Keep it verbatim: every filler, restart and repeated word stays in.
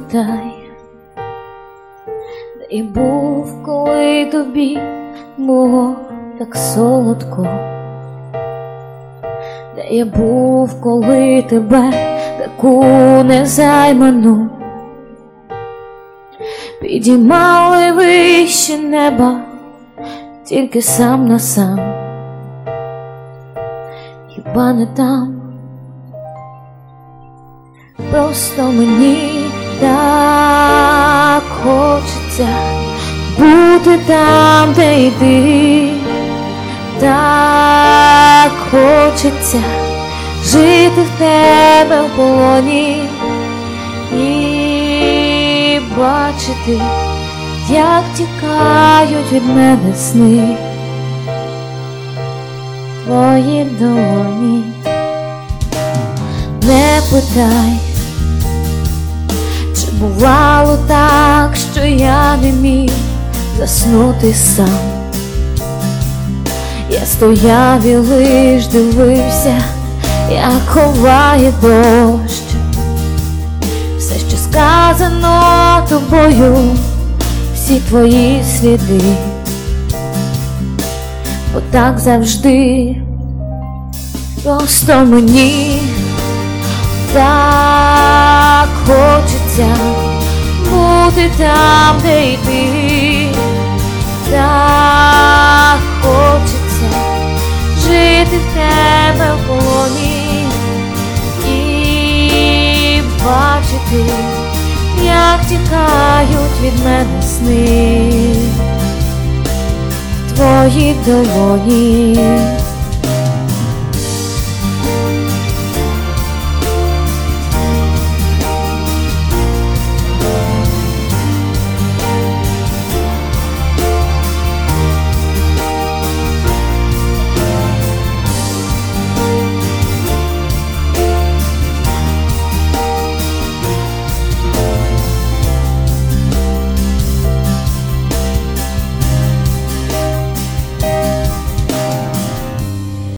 питай, де я був, коли тобі було так солодко, де я був, коли тебе таку незайману підіймали вище неба, тільки сам на сам. Хіба не там? Просто мені так хочеться бути там, де й ти. Так хочеться жити в тебе в полоні і бачити, як тікають від мене сни твої долоні. Не питай, чи бувало так, що я не міг заснути сам. Я стояв і лиш дивився, як ховає дощ все, що сказано тобою, всі твої сліди. Бо так завжди, просто мені так хочеться бути там, де й ти. Так хочеться жити в тебе в полоні і бачити, як тікають від мене сни твої долоні.